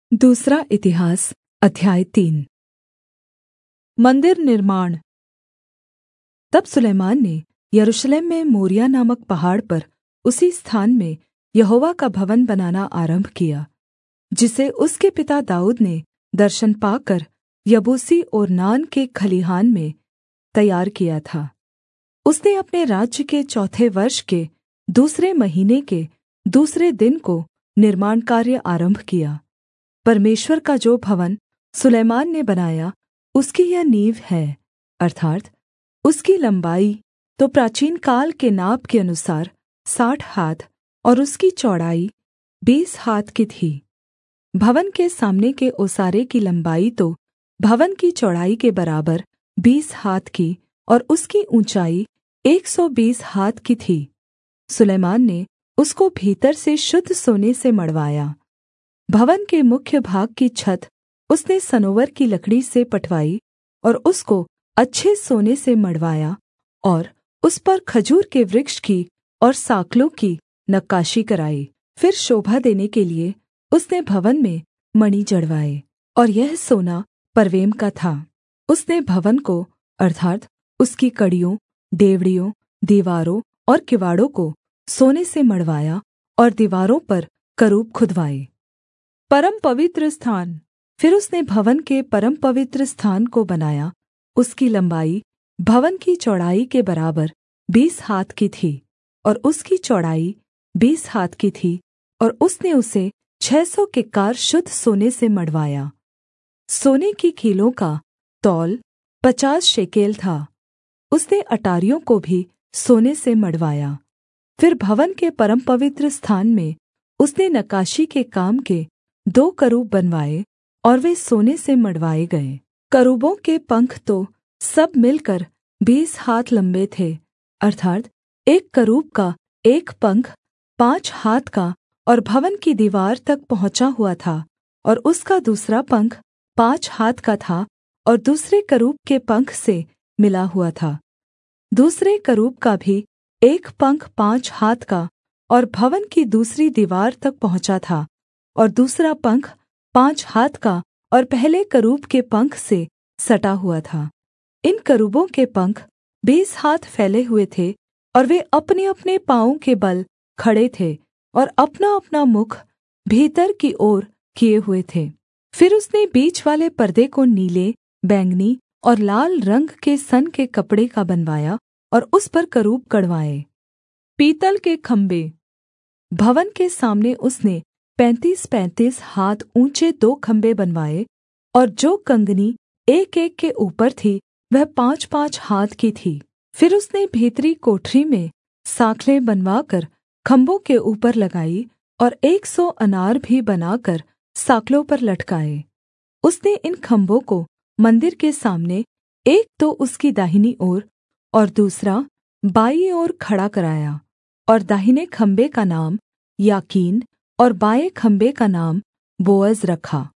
दूसरा इतिहास अध्याय 3। मंदिर निर्माण। तब सुलैमान ने यरूशलेम में मोरिया नामक पहाड़ पर उसी स्थान में यहोवा का भवन बनाना आरम्भ किया, जिसे उसके पिता दाऊद ने दर्शन पाकर यबूसी ओर्नान के खलिहान में तैयार किया था। उसने अपने राज्य के चौथे वर्ष के दूसरे महीने के दूसरे दिन को निर्माण कार्य आरम्भ किया। परमेश्वर का जो भवन सुलैमान ने बनाया, उसकी यह नींव है, अर्थात् उसकी लम्बाई तो प्राचीनकाल के नाप के अनुसार 60 हाथ और उसकी चौड़ाई 20 हाथ की थी। भवन के सामने के ओसारे की लम्बाई तो भवन की चौड़ाई के बराबर 20 हाथ की और उसकी ऊँचाई 120 हाथ की थी। सुलैमान ने उसको भीतर से शुद्ध सोने से मढ़वाया। भवन के मुख्य भाग की छत उसने सनोवर की लकड़ी से पटवाई और उसको अच्छे सोने से मढ़वाया और उस पर खजूर के वृक्ष की और साँकलों की नक्काशी कराई। फिर शोभा देने के लिए उसने भवन में मणि जड़वाए, और यह सोना परवेम का था। उसने भवन को अर्थात् उसकी कड़ियों, डेवढ़ियों, दीवारों और किवाड़ों को सोने से मढ़वाया और दीवारों पर करूब खुदवाए। परम पवित्र स्थान। फिर उसने भवन के परम पवित्र स्थान को बनाया। उसकी लम्बाई भवन की चौड़ाई के बराबर 20 हाथ की थी और उसकी चौड़ाई 20 हाथ की थी, और उसने उसे 600 किक्कार शुद्ध सोने से मढ़वाया। सोने की कीलों का तौल 50 शेकेल था। उसने अटारियों को भी सोने से मढ़वाया। फिर भवन के परमपवित्र स्थान में उसने नक्काशी के काम के 2 करूब बनवाए, और वे सोने से मढ़वाए गए। करूबों के पंख तो सब मिलकर 20 हाथ लम्बे थे, अर्थात् एक करूब का एक पंख 5 हाथ का और भवन की दीवार तक पहुँचा हुआ था, और उसका दूसरा पंख 5 हाथ का था और दूसरे करूब के पंख से मिला हुआ था। दूसरे करूब का भी एक पंख 5 हाथ का और भवन की दूसरी दीवार तक पहुँचा था, और दूसरा पंख 5 हाथ का और पहले करूब के पंख से सटा हुआ था। इन करूबों के पंख 20 हाथ फैले हुए थे, और वे अपने-अपने पाँवों के बल खड़े थे और अपना-अपना मुख भीतर की ओर किए हुए थे। फिर उसने बीच वाले पर्दे को नीले, बैंगनी और लाल रंग के सन के कपड़े का बनवाया और उस पर करूब गड़वाए। पीतल के खम्भे। भवन के सामने उसने 35-35 हाथ ऊँचे 2 खम्भे बनवाए, और जो कंगनी एक-एक के ऊपर थी वह 5-5 हाथ की थी। फिर उसने भीतरी कोठरी में साँकलें बनवाकर खम्भों के ऊपर लगाई और 100 अनार भी बनाकर साँकलों पर लटकाए। उसने इन खम्भों को मंदिर के सामने, एक तो उसकी दाहिनी ओर और दूसरा बाईं ओर खड़ा कराया, और दाहिने खम्भे का नाम याकीन और बाएँ खम्भे का नाम बोअज रखा।